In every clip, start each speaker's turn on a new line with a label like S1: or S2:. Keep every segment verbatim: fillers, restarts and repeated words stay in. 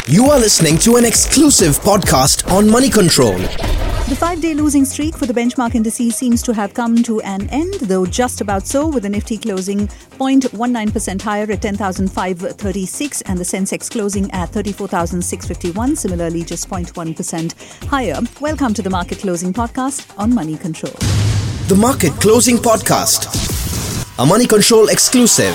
S1: You are listening to an exclusive podcast on Money Control.
S2: The five-day losing streak for the benchmark indices seems to have come to an end, though just about so, with the Nifty closing zero point one nine percent higher at ten thousand five hundred thirty-six and the Sensex closing at thirty-four thousand six hundred fifty-one, similarly just zero point one percent higher. Welcome to the Market Closing Podcast on Money Control.
S1: The Market Closing Podcast, a Money Control exclusive.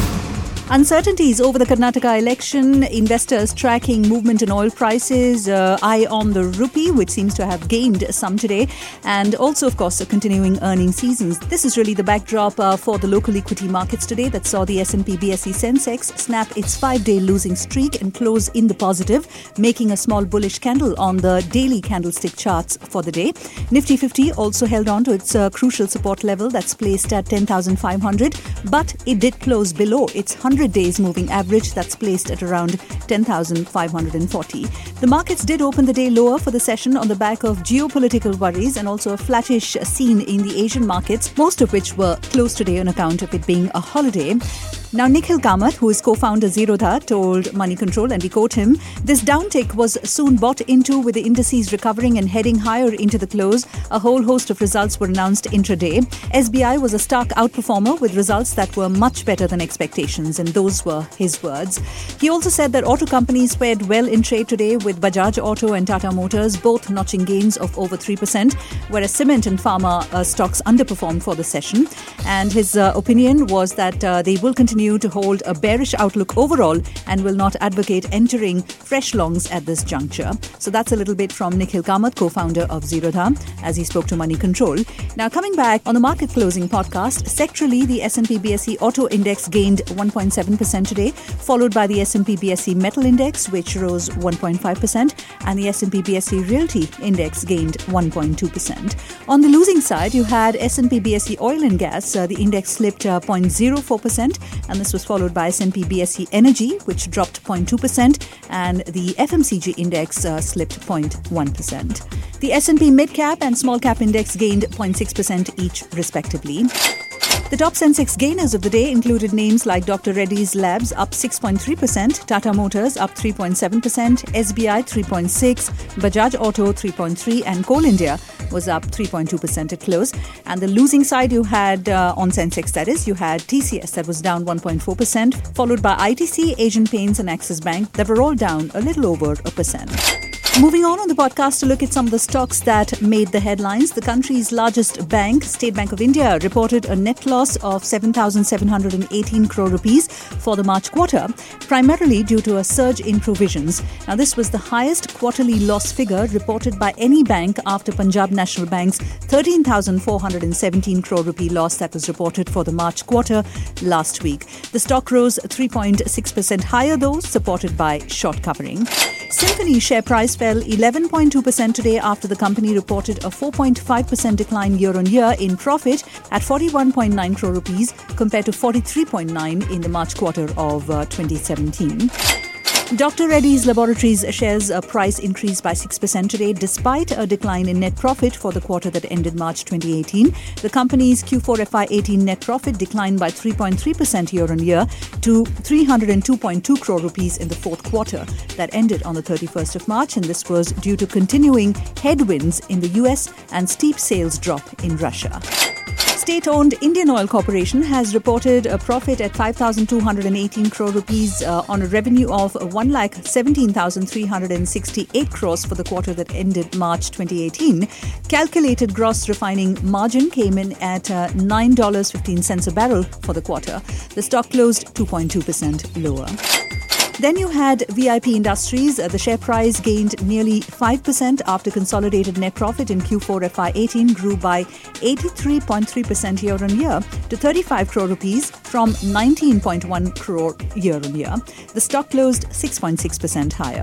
S2: Uncertainties over the Karnataka election, investors tracking movement in oil prices, uh, eye on the rupee, which seems to have gained some today, and also, of course, continuing earning seasons. This is really the backdrop uh, for the local equity markets today that saw the S and P B S E Sensex snap its five-day losing streak and close in the positive, making a small bullish candle on the daily candlestick charts for the day. Nifty fifty also held on to its uh, crucial support level that's placed at ten thousand five hundred, but it did close below its one hundred days moving average that's placed at around ten thousand five hundred forty. The markets did open the day lower for the session on the back of geopolitical worries and also a flattish scene in the Asian markets, most of which were closed today on account of it being a holiday. Now, Nikhil Kamath, who is co-founder Zerodha, told Money Control, and we quote him, "This downtick was soon bought into with the indices recovering and heading higher into the close. A whole host of results were announced intraday. S B I was a stark outperformer with results that were much better than expectations," and those were his words. He also said that auto companies fared well in trade today, with Bajaj Auto and Tata Motors both notching gains of over three percent, whereas cement and pharma uh, stocks underperformed for the session. And his uh, opinion was that uh, they will continue to hold a bearish outlook overall and will not advocate entering fresh longs at this juncture. So that's a little bit from Nikhil Kamath, co-founder of Zerodha, as he spoke to Money Control. Now, coming back on the Market Closing Podcast, sectorally, the S and P B S E Auto Index gained one point seven percent today, followed by the S and P B S E Metal Index, which rose one point five percent, and the S and P B S E Realty Index gained one point two percent. On the losing side, you had S and P B S E Oil and Gas. Uh, the index slipped uh, zero point zero four percent, and this was followed by S and P B S E Energy, which dropped zero point two percent, and the F M C G index uh, slipped zero point one percent. The S and P Mid Cap and Small Cap index gained zero point six percent each, respectively. The top Sensex gainers of the day included names like Doctor Reddy's Labs up six point three percent, Tata Motors up three point seven percent, S B I three point six percent, Bajaj Auto three point three percent, and Coal India was up three point two percent at close. And the losing side you had uh, on Sensex, that is, you had T C S that was down one point four percent, followed by I T C, Asian Paints and Axis Bank that were all down a little over a percent. Moving on on the podcast to look at some of the stocks that made the headlines. The country's largest bank, State Bank of India, reported a net loss of seven thousand seven hundred eighteen crore rupees for the March quarter, primarily due to a surge in provisions. Now, this was the highest quarterly loss figure reported by any bank after Punjab National Bank's thirteen thousand four hundred seventeen crore rupee loss that was reported for the March quarter last week. The stock rose three point six percent higher, though, supported by short covering. Symphony share price fell eleven point two percent today after the company reported a four point five percent decline year-on-year in profit at forty-one point nine crore rupees compared to forty-three point nine in the March quarter of uh, twenty seventeen. Doctor Reddy's Laboratories shares a price increase by six percent today despite a decline in net profit for the quarter that ended March twenty eighteen. The company's Q four F Y eighteen net profit declined by three point three percent year-on-year to three hundred two point two crore rupees in the fourth quarter that ended on the thirty-first of March, and this was due to continuing headwinds in the U S and steep sales drop in Russia. State-owned Indian Oil Corporation has reported a profit at five thousand two hundred eighteen crore rupees uh, on a revenue of one lakh seventeen thousand three hundred sixty-eight crores for the quarter that ended March twenty eighteen. Calculated gross refining margin came in at uh, nine dollars and fifteen cents a barrel for the quarter. The stock closed two point two percent lower. Then you had V I P Industries. Uh, the share price gained nearly five percent after consolidated net profit in Q four F Y eighteen grew by eighty-three point three percent year-on-year to thirty-five crore rupees from nineteen point one crore year-on-year. The stock closed six point six percent higher.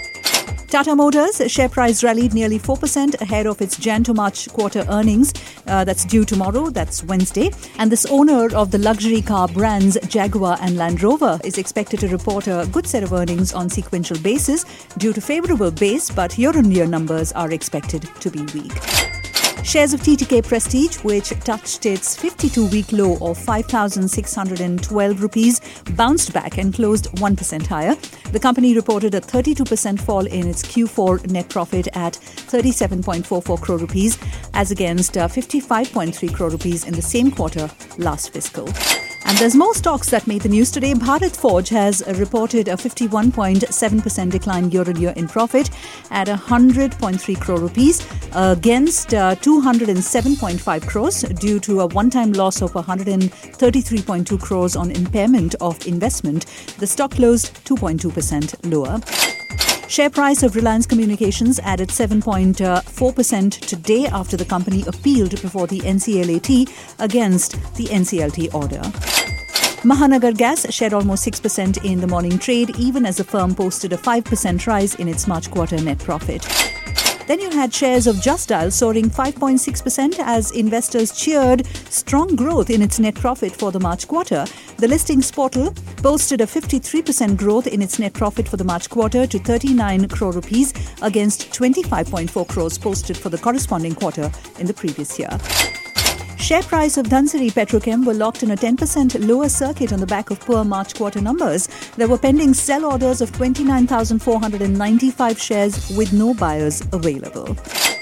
S2: Tata Motors share price rallied nearly four percent ahead of its Jan to March quarter earnings. Uh, that's due tomorrow, that's Wednesday. And this owner of the luxury car brands Jaguar and Land Rover is expected to report a good set of earnings on sequential basis due to favourable base, but year-on-year numbers are expected to be weak. Shares of T T K Prestige, which touched its fifty-two-week low of five thousand six hundred twelve rupees, bounced back and closed one percent higher. The company reported a thirty-two percent fall in its Q four net profit at thirty-seven point four four crore rupees, as against uh, fifty-five point three crore rupees in the same quarter last fiscal. And there's more stocks that made the news today. Bharat Forge has reported a fifty-one point seven percent decline year-on-year in profit at one hundred point three crore rupees against uh, two hundred seven point five crores due to a one-time loss of one hundred thirty-three point two crores on impairment of investment. The stock closed two point two percent lower. Share price of Reliance Communications added seven point four percent today after the company appealed before the N C L A T against the N C L T order. Mahanagar Gas shed almost six percent in the morning trade, even as the firm posted a five percent rise in its March quarter net profit. Then you had shares of Just Dial soaring five point six percent as investors cheered strong growth in its net profit for the March quarter. The listings portal posted a fifty-three percent growth in its net profit for the March quarter to thirty-nine crore rupees against twenty-five point four crores posted for the corresponding quarter in the previous year. Share price of Dhansiri Petrochem were locked in a ten percent lower circuit on the back of poor March quarter numbers. There were pending sell orders of twenty-nine thousand four hundred ninety-five shares with no buyers available.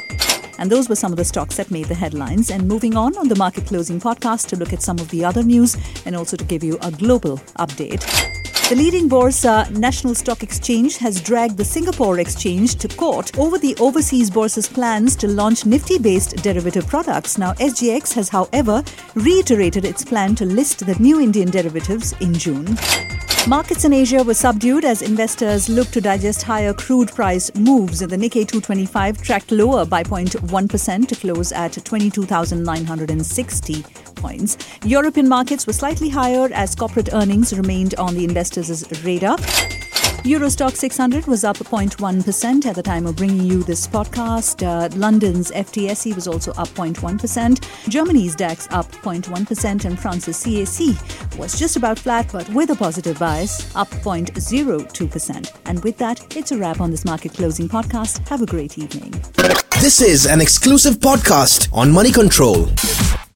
S2: And those were some of the stocks that made the headlines. And moving on on the Market Closing podcast to look at some of the other news and also to give you a global update. The leading Borsa National Stock Exchange has dragged the Singapore Exchange to court over the overseas Borsa's plans to launch Nifty-based derivative products. Now, S G X has, however, reiterated its plan to list the new Indian derivatives in June. Markets in Asia were subdued as investors looked to digest higher crude price moves. The Nikkei two twenty-five tracked lower by zero point one percent to close at twenty-two thousand nine hundred sixty points. European markets were slightly higher as corporate earnings remained on the investors' radar. Euro Stoxx six hundred was up zero point one percent at the time of bringing you this podcast. Uh, London's F T S E was also up zero point one percent. Germany's DAX up zero point one percent and France's C A C was just about flat but with a positive bias, up zero point zero two percent. And with that, it's a wrap on this Market Closing podcast. Have a great evening.
S1: This is an exclusive podcast on Money Control.